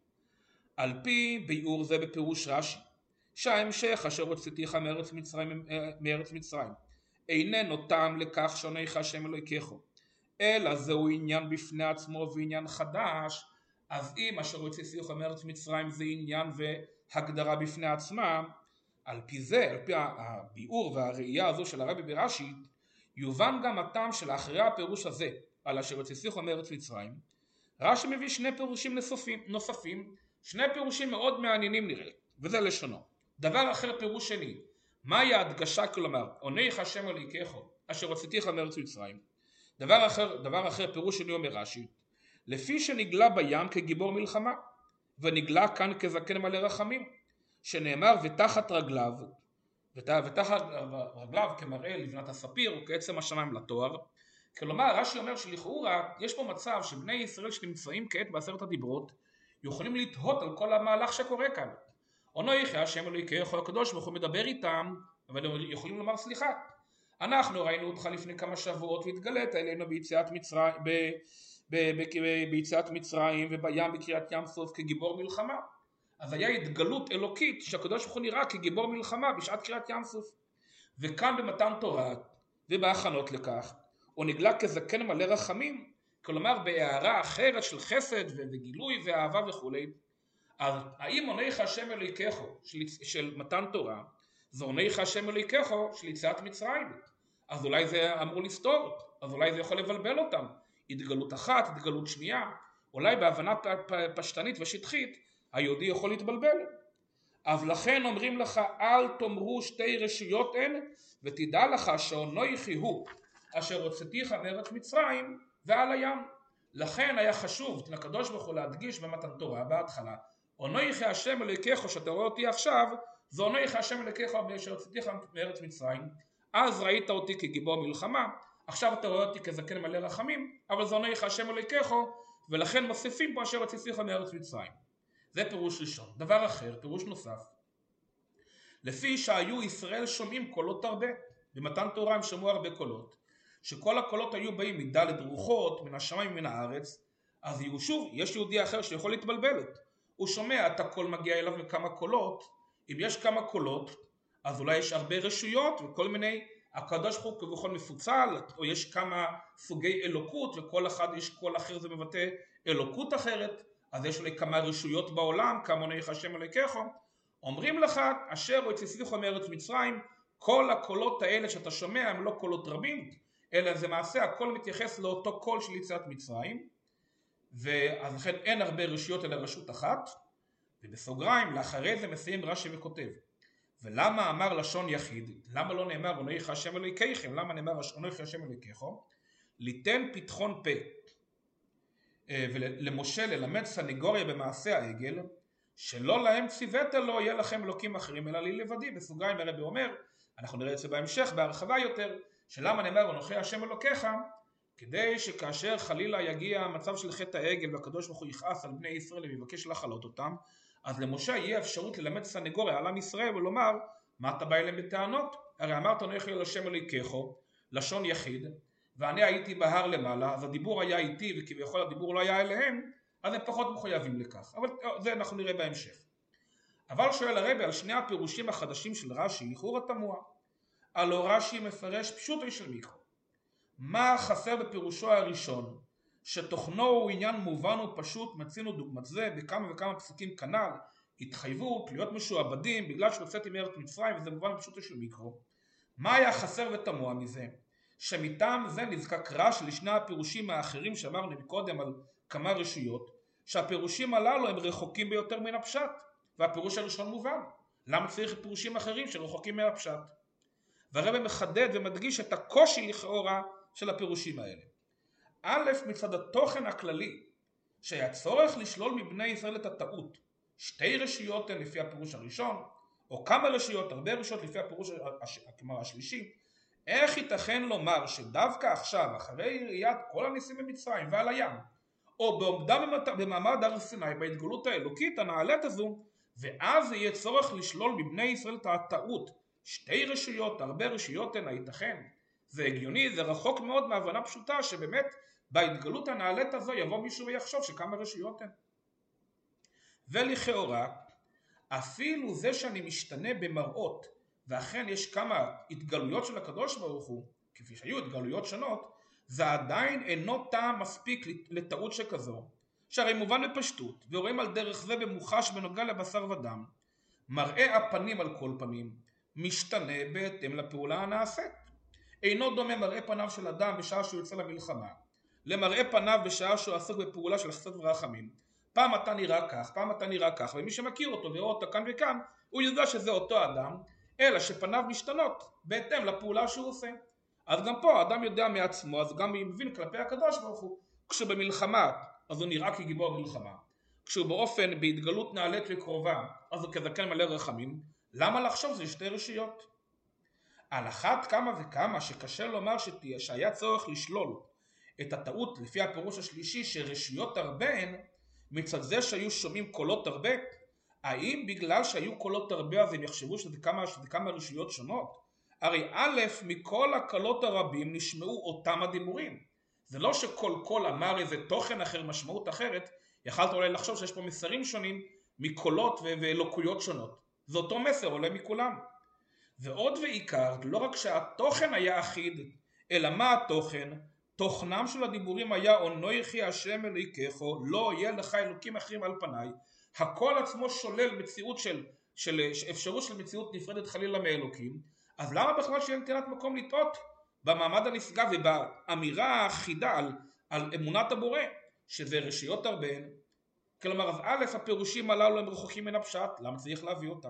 על פי ביאור זה בפירוש רש"י, שההמשך אשר הוצאתיך מארץ מצרים איננו טעם לכך שעונך השם אלוהיכך, אלא זהו עניין בפני עצמו ועניין חדש. אז אם אשר הוציאוך מארץ מצרים זה עניין והגדרה בפני עצמה, על פי זה, על פי הביאור והראייה הזו של הרבי ברש"י, יובן גם הטעם של אחרי הפירוש הזה על אשר הוציאוך מארץ מצרים. רש"י מביא שני פירושים נוספים, שני פירושים מאוד מעניינים נראה, וזה לשונו. דבר אחר, פירוש שני, מהי ההדגשה? כלומר, עונך השם אלוהיכך אשר הוצאתיך מארץ מצרים. דבר אחר, פירוש שני אומר רש"י, לפי שנגלה בים כגיבור מלחמה, ונגלה כאן כזקן מלא רחמים, שנאמר ותחת רגליו כמראה לבנת הספיר וכעצם השמיים לתואר. כלומר רש"י אומר שלכאורה יש פה מצב שבני ישראל שנמצאים כעת בעשרת הדיברות יכולים לתהות על כל המהלך שקורה כאן. עונך השם אלוהיכך, הקדוש ברוך הוא מדבר איתם, אבל הם יכולים לומר סליחה, אנחנו ראינו אותך לפני כמה שבועות והתגלית אלינו ביציאת מצרים ובים בקריאת ים סוף כגיבור מלחמה. אז היה התגלות אלוקית שהקדוש ברוך הוא נראה כגיבור מלחמה בשעת קריאת ים סוף. וכאן במתן תורה ובהכנות לכך הוא נגלה כזקן מלא רחמים, כלומר בהערה אחרת של חסד וגילוי ואהבה וכו'. אז האם עונך השם אלוהיכך של מתן תורה זה עונך השם אלוהיכך של יציאת מצרים? אז אולי זה אמור לסתור, אז אולי זה יכול לבלבל אותם, התגלות אחת, התגלות שנייה, אולי בהבנה פשטנית ושטחית היהודי יכול להתבלבל. אז לכן אומרים לך אל תאמרו שתי רשויות הן, ותדע לך שעונכי הוא אשר הוצאתיך מארץ מצרים ועל הים. לכן היה חשוב לקדוש ברוך הוא להדגיש במתן תורה בהתחלה, עונכי השם אלוהיכך שאתה רואה אותי עכשיו, זה עונך השם אלוהיכך אשר הוצאתיך מארץ מצרים. אז ראית אותי כגיבור מלחמה, עכשיו אתה רואה אותי כזקן מלא רחמים, אבל זה עונך השם אלוהיכך, ולכן מוסיפים פה אשר הוצאתיך מארץ מצרים. זה פירוש ראשון. דבר אחר, פירוש נוסף, לפי שהיו ישראל שומעים קולות הרבה, במתן תורה הם שמעו הרבה קולות, שכל הקולות היו באים מדלת רוחות, מן השמיים ומן הארץ. אז שוב, יש יהודי אחר שיכול להתבלבל, הוא שומע את הקול מגיע אליו מכמה קולות, אם יש כמה קולות אז אולי יש הרבה רשויות וכל מיני, הקדוש ברוך הוא כביכול מפוצל, או יש כמה סוגי אלוקות וכל אחד יש קול אחר זה מבטא אלוקות אחרת, אז יש אולי כמה רשויות בעולם, כמה עונך השם אלוהיכך. אומרים לך אשר הוצאתיך מארץ מצרים, כל הקולות האלה שאתה שומע הם לא קולות רבים, אלא זה מעשה הכל מתייחס לאותו קול של יציאת מצרים, ואז לכן אין הרבה רשויות אלא רשות אחת. ובסוגריים לאחרי זה מסיים רש"י וכותב, ולמה אמר לשון יחיד? למה לא נאמר עונך השם אלוהיכם? למה נאמר עונך השם אלוהיכך? ליתן פתחון פה ולמשה ללמד סניגוריה במעשה העגל, שלא להם ציווית לא יהיה לכם אלוקים אחרים אלא לי לבדי. בסוגריים הרבי אומר, אנחנו נראה את זה בהמשך בהרחבה יותר, שלמה נאמר עונך השם אלוהיכך, כדי שכאשר חלילה יגיע המצב של חטא העגל והקדוש ברוך הוא יכעס על בני ישראל ויבקש לחלות אותם, אז למשה יהיה אפשרות ללמד סניגוריה על עם ישראל ולומר, מה אתה בא אליהם בטענות? הרי אמרת עונך השם אלוהיכך, לשון יחיד, ואני הייתי בהר למעלה, אז הדיבור היה איתי וכביכול הדיבור לא היה אליהם, אז הם פחות מחויבים לכך, אבל זה אנחנו נראה בהמשך. אבל שואל הרבי על שני הפירושים החדשים של רש"י, לכאורה תמוה. הלא רש"י מפרש פשוטו של מיקרו. מה חסר בפירושו הראשון, שתוכנו הוא עניין מובן ופשוט, מצינו דוגמת זה בכמה וכמה פסוקים כנ"ל, התחייבות להיות משועבדים בגלל שהוצאתי מארץ מצרים, וזה מובן פשוטו של מיקרו. מה היה חסר ותמוה מזה? שמטעם זה נזקק רש"י לשני הפירושים האחרים שאמרנו מקודם על כמה רשויות, שהפירושים הללו הם רחוקים ביותר מן הפשט, והפירוש הראשון מובן. למה צריך פירושים אחרים שרחוקים מן הפשט? והרבי מחדד ומדגיש את הקושי לכאורה של הפירושים האלה. א', מצד התוכן הכללי, שהיה צורך לשלול מבני ישראל את הטעות, שתי רשויות הן לפי הפירוש הראשון, או כמה רשויות, הרבה רשויות לפי הפירוש השלישי, איך ייתכן לומר שדווקא עכשיו, אחרי ראיית כל הניסים במצרים ועל הים, או בעומדם במעמד הר סיני, בהתגלות האלוקית הנעלית הזו, ואז יהיה צורך לשלול מבני ישראל את הטעות, שתי רשויות, הרבה רשויות הן, הייתכן? זה הגיוני, זה רחוק מאוד מהבנה פשוטה שבאמת בהתגלות הנעלית הזו יבוא מישהו ויחשוב שכמה רשויות הן. ולכאורה, אפילו זה שאני משתנה במראות ואכן יש כמה התגלויות של הקדוש ברוך הוא, כפי שהיו התגלויות שונות, זה עדיין אינו טעם מספיק לטעות שכזו, שהרי מובן בפשטות, ורואים על דרך זה במוחש בנוגע לבשר ודם, מראה הפנים על כל פנים, משתנה בהתאם לפעולה הנעשית. אינו דומה מראה פניו של אדם בשעה שהוא יוצא למלחמה, למראה פניו בשעה שהוא עסוק בפעולה של חסד ורחמים. פעם אתה נראה כך, פעם אתה נראה כך, ומי שמכיר אותו ורואה אותו כאן וכאן, הוא יודע שזה אותו אדם, אלא שפניו משתנות בהתאם לפעולה שהוא עושה. אז גם פה האדם יודע מעצמו, אז גם הוא מבין כלפי הקדוש ברוך הוא. כשהוא במלחמה, אז הוא נראה כגיבור מלחמה. כשהוא באופן בהתגלות נעלית וקרובה, אז הוא כזקן מלא רחמים. למה לחשוב? זה שתי רשיות. על אחת כמה וכמה שקשה לומר שהיה צורך לשלול את הטעות לפי הפירוש השלישי שרשיות הרבה הן, מצד זה שהיו שומעים קולות הרבה. האם בגלל שהיו קולות הרבה אז הם יחשבו שזה כמה רשויות שונות? הרי א', מכל הקולות הרבים נשמעו אותם הדיבורים. זה לא שכל קול אמר איזה תוכן אחר, משמעות אחרת. יכלת אולי לחשוב שיש פה מסרים שונים מקולות ואלוקויות שונות. זה אותו מסר עולה מכולם. ועוד ועיקר, לא רק שהתוכן היה אחיד, אלא מה התוכן? תוכנם של הדיבורים היה אנוכי השם אלוהיכך, לא יהיה לך אלוקים אחרים על פניי. הכל עצמו שולל מציאות של אפשרות של מציאות נפרדת חלילה מאלוקים. אז למה בכלל שיהיה נתינת מקום לטעות במעמד הנשגב ובאמירה האחידה על אמונת הבורא, שזה רשיות הרבה? כלומר, אז א', הפירושים הללו הם רחוקים מן הפשט, למה צריך להביא אותם?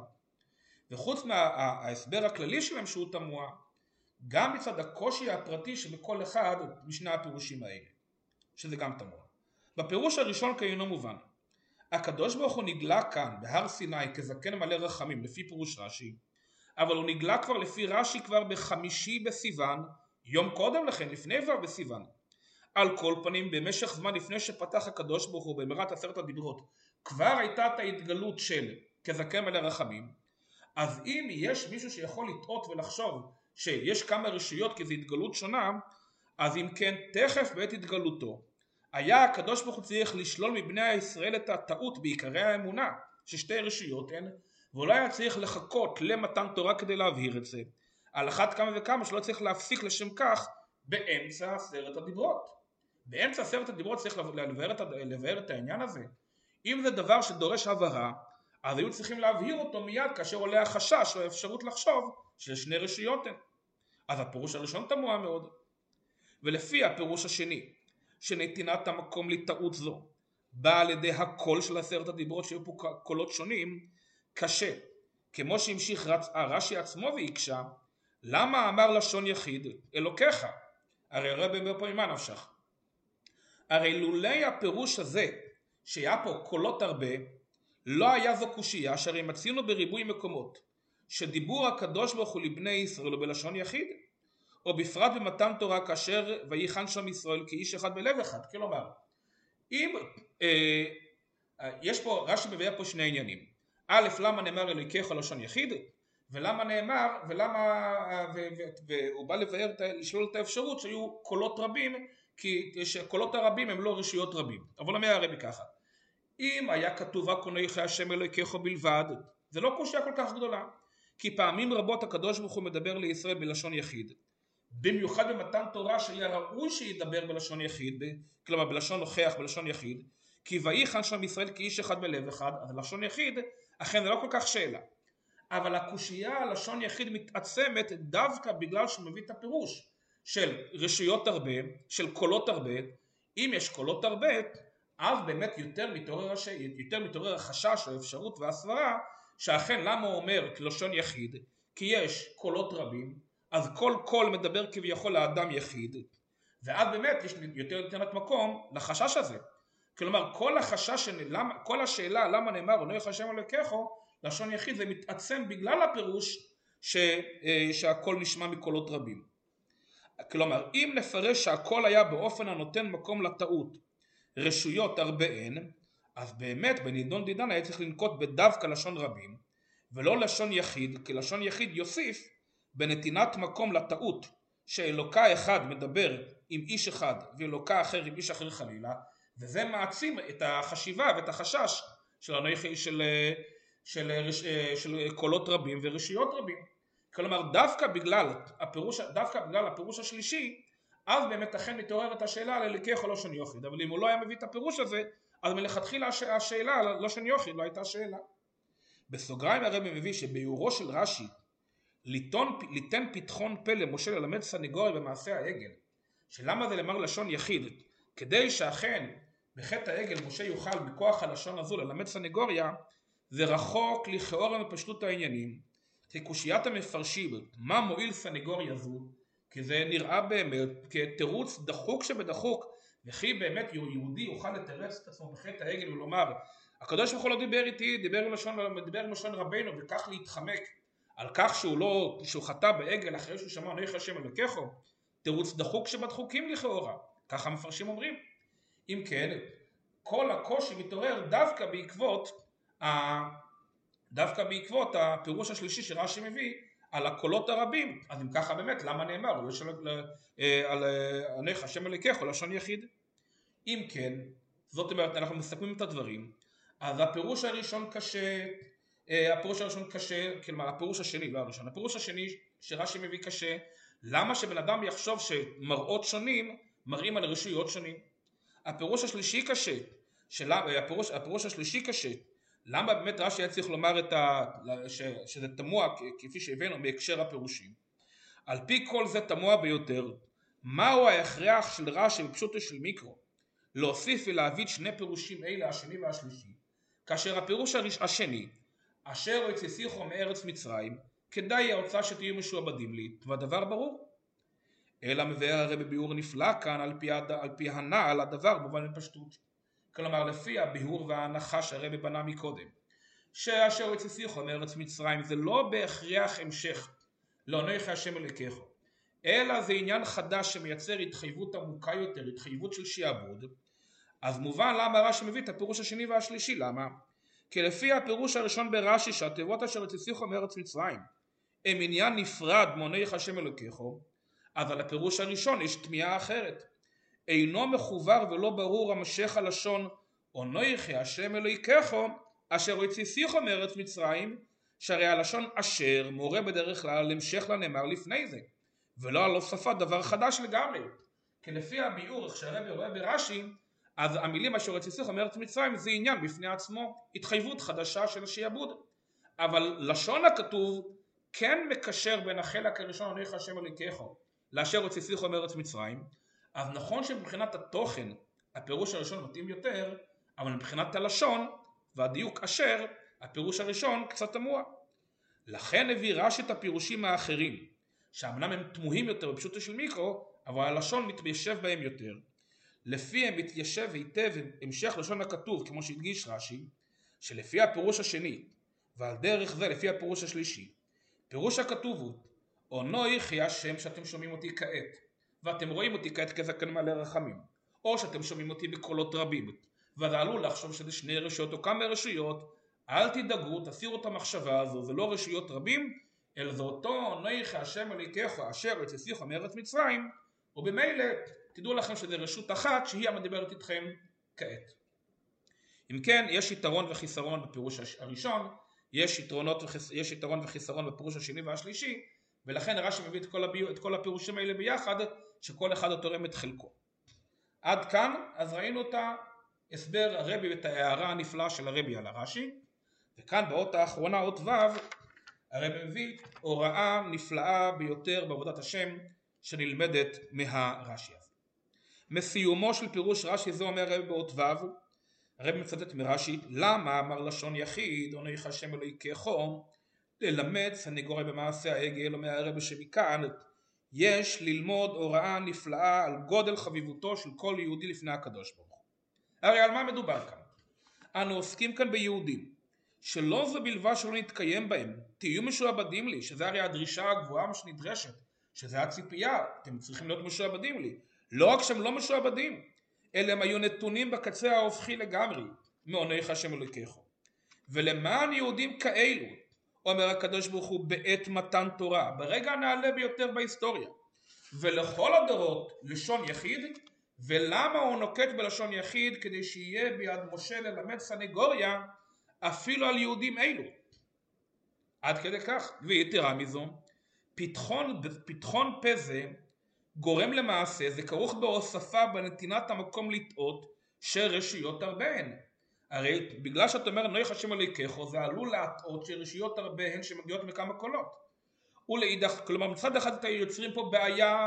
וחוץ מההסבר הכללי שלהם שהוא תמוה, גם מצד הקושי הפרטי שבכל אחד משני הפירושים האלה, שזה גם תמוה. בפירוש הראשון כאינו מובן, הקדוש ברוך הוא נגלה כאן בהר סיני כזקן מלא רחמים לפי פירוש רש"י, אבל הוא נגלה כבר לפי רש"י כבר בחמישי בסיוון, יום קודם לכן, לפני ו' בסיוון. על כל פנים, במשך זמן לפני שפתח הקדוש ברוך הוא באמרת 10 הדיברות, כבר הייתה את ההתגלות של כזקן מלא רחמים. אז אם יש מישהו שיכול לטעות ולחשוב שיש כמה רשויות כי זו התגלות שונה, אז אם כן, תכף בעת התגלותו, היה הקדוש ברוך הוא צריך לשלול מבני הישראל את הטעות בעיקרי האמונה, ששתי רשויות הן, ואולי היה צריך לחכות למתן תורה כדי להבהיר את זה. על אחת כמה וכמה שלא צריך להפסיק לשם כך באמצע 10 הדיברות. באמצע 10 הדיברות צריך לבאר את העניין הזה. אם זה דבר שדורש הבהרה, אז היו צריכים להבהיר אותו מיד כאשר עולה החשש או האפשרות לחשוב של שני רשויות הן. אז הפירוש הראשון תמוה מאוד. ולפי הפירוש השני, שנתינת המקום לטעות זו באה על ידי הקול של 10 הדיברות שהיו פה קולות שונים, קשה. כמו שהמשיך רש"י עצמו והקשה, למה אמר לשון יחיד אלוקיך? הרי הרב אומר פה ממה נפשך. הרי לולי הפירוש הזה שהיה פה קולות הרבה, לא היה זו קושייה שהרי מצינו בריבוי מקומות שדיבור הקדוש ברוך הוא לבני ישראל בלשון יחיד, או בפרט במתן תורה כאשר ויחן שם ישראל כאיש אחד בלב אחד. כלומר, אם יש פה, רש"י מביא פה שני עניינים. א', למה נאמר אלוהיכך לשון יחיד, ולמה נאמר, והוא בא לבאר, לשלול את האפשרות שהיו קולות רבים, כי שקולות הרבים הם לא רשויות רבים. אבל אומר הרבי ככה, אם היה כתוב רק אנוכי השם אלוהיכך בלבד, זה לא קושיה כל כך גדולה, כי פעמים רבות הקדוש ברוך הוא מדבר לישראל בלשון יחיד, במיוחד במתן תורה שהיה ראוי שידבר בלשון יחיד, כלומר בלשון נוכח, בלשון יחיד, כי ויחן שם ישראל כאיש אחד בלב אחד, אז לשון יחיד, אכן זה לא כל כך שאלה. אבל הקושייה על לשון יחיד מתעצמת דווקא בגלל שהוא מביא את הפירוש של רשויות הרבה, של קולות הרבה. אם יש קולות הרבה, אז באמת יותר מתעורר החשש או האפשרות והסברה, שאכן למה הוא אומר לשון יחיד? כי יש קולות רבים, אז כל קול מדבר כביכול לאדם יחיד, ואז באמת יש יותר נתינת מקום לחשש הזה. כלומר, כל השאלה למה נאמר אנוכי השם אלוהיכך לשון יחיד, זה מתעצם בגלל הפירוש שהכל נשמע מקולות רבים. כלומר, אם נפרש שהכל היה באופן הנותן מקום לטעות, רשויות הרבה הן, אז באמת בנידון דידן היה צריך לנקוט בדווקא לשון רבים, ולא לשון יחיד, כי לשון יחיד יוסיף בנתינת מקום לטעות, שאלוקה אחד מדבר עם איש אחד ואלוקה אחר עם איש אחר חלילה, וזה מעצים את החשיבה ואת החשש של קולות רבים ורשויות רבים. כלומר דווקא בגלל הפירוש השלישי, אז באמת אכן מתעוררת השאלה על אליקך או לשון יחיד. אבל אם הוא לא היה מביא את הפירוש הזה, אז מלכתחילה השאלה על לשון יחיד לא הייתה שאלה. בסוגריים הרב מביא שביאורו של רש"י ליתן פתחון פה למשה ללמד סניגוריה במעשה העגל, שלמה זה למר לשון יחיד, כדי שאכן בחטא העגל משה יוכל מכוח הלשון הזו ללמד סניגוריה, זה רחוק לכאורה מפשטות העניינים. כקושיית המפרשים, מה מועיל סניגוריה זו? כי זה נראה באמת כתירוץ דחוק שבדחוק, וכי באמת יהודי יוכל לתרץ את עצמו בחטא העגל ולומר, הקדוש ברוך הוא לא דיבר איתי, דיבר עם לשון רבינו, וכך להתחמק על כך שהוא חטא בעגל אחרי שהוא שמע אנוכי השם אלוקיך, תירוץ דחוק שבדחוקים לכאורה, ככה המפרשים אומרים. אם כן, כל הקושי מתעורר דווקא בעקבות הפירוש השלישי שרש"י מביא על הקולות הרבים. אז אם ככה באמת, למה נאמר על אנוכי השם אלוקיך לשון יחיד? אם כן, זאת אומרת, אנחנו מסכמים את הדברים, אז הפירוש הראשון קשה, כלומר הפירוש השני, לא הראשון, הפירוש השני שרש"י מביא קשה. למה שבן אדם יחשוב שמראות שונים מראים על רשויות שונים? הפירוש השלישי קשה, למה באמת רש"י היה צריך לומר שזה תמוה כפי שהבאנו בהקשר הפירושים? על פי כל זה תמוה ביותר, מהו ההכרח של רש"י בפשוטו של מיקרו להוסיף ולהביא שני פירושים אלה, השני והשלישי, כאשר הפירוש השני, אשר הוציאו מארץ מצרים, כדאי ההוצאה שתהיו משועבדים לי, והדבר ברור. אלא מבאר הרב בביאור נפלא כאן על פי הנעל הדבר מובן בפשטות. כלומר לפי הביאור וההנחה שהרב בנה מקודם, שאשר הוציאו מארץ מצרים זה לא בהכרח המשך לאנוכי השם אלוקיך, אלא זה עניין חדש שמייצר התחייבות עמוקה יותר, התחייבות של שיעבוד. אז מובן למה רש"י מביא את הפירוש השני והשלישי. למה? כי לפי הפירוש הראשון ברש"י שהתיבות אשר הוציאו מארץ מצרים הם עניין נפרד מאנוכי השם אלוקיך, אז על הפירוש הראשון יש תמיהה אחרת. אינו מחובר ולא ברור המשך הלשון אנוכי השם אלוקיך אשר הוציאו מארץ מצרים, שהרי הלשון אשר מורה בדרך כלל המשך לנאמר לפני זה, ולא על הוספת דבר חדש לגמרי. כי לפי הביאור שהרב רואה ברש"י, אז המילים אשר הוציאו מארץ מצרים זה עניין בפני עצמו, התחייבות חדשה של השיעבוד. אבל לשון הכתוב כן מקשר בין החלק הראשון אנוכי השם אלוקיך לאשר הוציאו מארץ מצרים. אז נכון שמבחינת התוכן הפירוש הראשון מתאים יותר, אבל מבחינת הלשון והדיוק אשר, הפירוש הראשון קצת תמוה. לכן הביא רש"י את הפירושים האחרים, שאמנם הם תמוהים יותר בפשוטו של מיקרו, אבל הלשון מתיישב בהם יותר. לפיהם מתיישב היטב המשך לשון הכתוב, כמו שהדגיש רש"י, שלפי הפירוש השני, ועל דרך זה לפי הפירוש השלישי, פירוש הכתוב הוא אנוכי השם שאתם שומעים אותי כעת, ואתם רואים אותי כעת כזקן מלא רחמים, או שאתם שומעים אותי בקולות רבים, וזה עלול לחשוב שזה שני רשויות או כמה רשויות. אל תדאגו, תסירו את המחשבה הזו, זה לא רשויות רבים, אלא זה אותו אנוכי השם אלוקיך אשר הוציאו מארץ מצרים, ובמילא תדעו לכם שזה רשות אחת שהיא המדברת איתכם כעת. אם כן, יש יתרון וחיסרון בפירוש הראשון, יש יתרון וחיסרון בפירוש השני והשלישי, ולכן רש"י מביא את כל הפירושים האלה ביחד, שכל אחד תורם את חלקו. עד כאן, אז ראינו את ההסבר הרבי ואת ההערה הנפלאה של הרבי על הרש"י, וכאן באות האחרונה, אות ו', הרבי מביא הוראה נפלאה ביותר בעבודת השם שנלמדת מהרש"י הזה. מסיומו של פירוש רש"י זה אומר הרבי באות ו', הרבי מצטט מרש"י, למה אמר לשון יחיד אנוכי השם אלוקיך ללמד סניגוריה במעשה העגל, אומר הרבי שמכאן יש ללמוד הוראה נפלאה על גודל חביבותו של כל יהודי לפני הקדוש ברוך הוא. הרי על מה מדובר כאן? אנו עוסקים כאן ביהודים שלא זו בלבד שלא נתקיים בהם, תהיו משועבדים לי, שזה הרי הדרישה הגבוהה שנדרשת, שזה הציפייה, אתם צריכים להיות משועבדים לי. לא רק שהם לא משועבדים, אלא הם היו נתונים בקצה ההופכי לגמרי מאנוכי השם אלוקיך. ולמען יהודים כאלו, אומר הקדוש ברוך הוא בעת מתן תורה, ברגע הנעלה ביותר בהיסטוריה, ולכל הדורות לשון יחיד. ולמה הוא נוקט בלשון יחיד? כדי שיהיה ביד משה ללמד סניגוריה אפילו על יהודים אלו. עד כדי כך. ויתרה מזו, פתחון פה זה גורם למעשה, זה כרוך בהוספה בנתינת המקום לטעות של רשויות הרבה הן. הרי בגלל שאתה אומר נויך השם אלוהיכך, זה עלול להטעות שרשויות הרבה הן שמגיעות מכמה קולות. ולאידך, כלומר מצד אחד אתם יוצרים פה בעיה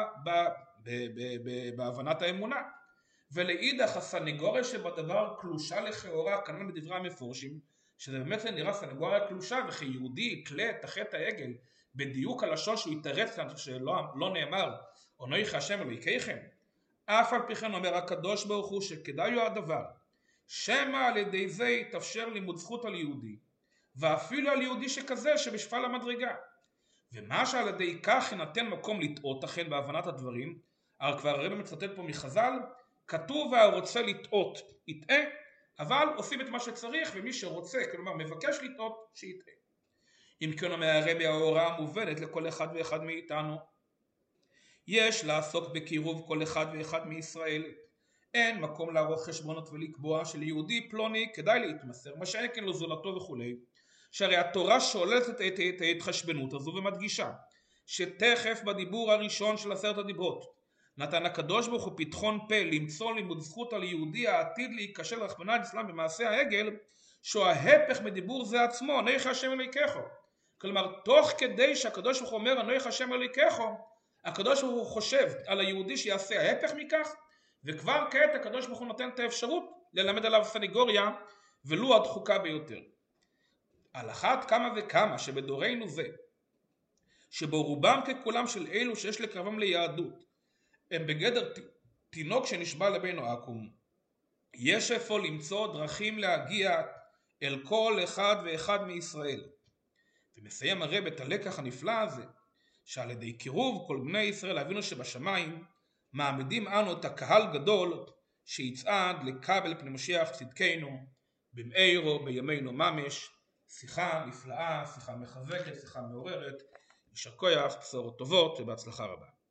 בהבנת האמונה, ולאידך הסנגוריה שבדבר קלושה לכאורה, כנראה בדברי המפורשים, שזה באמת נראה סנגוריה קלושה, וכי יהודי יתלה את החטא העגל בדיוק הלשון שהוא יתרץ כאן שלא נאמר נויך השם אלוהיככם. אף על פי כן אומר הקדוש ברוך הוא שכדאי הוא הדבר שמא על ידי זה יתאפשר לימוד זכות על יהודי, ואפילו על יהודי שכזה שבשפל המדרגה, ומה שעל ידי כך ינתן מקום לטעות אכן בהבנת הדברים. הרי כבר הרב מצטט פה מחז"ל, כתוב והרוצה לטעות יטעה, אבל עושים את מה שצריך, ומי שרוצה, כלומר מבקש לטעות, שיטעה. אם כן אומר הרבי, ההוראה המובנת לכל אחד ואחד מאיתנו, יש לעסוק בקירוב כל אחד ואחד מישראל. אין מקום לערוך חשבונות ולקבוע שליהודי פלוני כדאי להתמסר, מה שאין כן לזולתו וכולי. שהרי התורה שולטת את ההתחשבנות הזו ומדגישה שתכף בדיבור הראשון של 10 הדיברות נתן הקדוש ברוך הוא פתחון פה למצוא לימוד זכות על יהודי העתיד להיכשל רחמנא ליצלן במעשה העגל, שהוא ההפך מדיבור זה עצמו, נויך השם אלוהיכך. כלומר תוך כדי שהקדוש ברוך הוא אומר נויך השם אלוהיכך, הקדוש ברוך הוא חושב על היהודי שיעשה ההפך מכך, וכבר כעת הקדוש ברוך הוא נותן את האפשרות ללמד עליו סניגוריה, ולו הדחוקה ביותר. על אחת כמה וכמה שבדורנו זה, שבו רובם ככולם של אלו שיש לקרבם ליהדות, הם בגדר תינוק שנשבע לבנו עקום, יש איפה למצוא דרכים להגיע אל כל אחד ואחד מישראל. ומסיים הרב את הלקח הנפלא הזה, שעל ידי קירוב כל בני ישראל אבינו שבשמיים, מעמידים אנו את הקהל גדול שיצעד לקבל פני משיח צדקנו במאירו בימינו ממש. שיחה נפלאה, שיחה מחזקת, שיחה מעוררת. יישר כוח, בשורות טובות ובהצלחה רבה.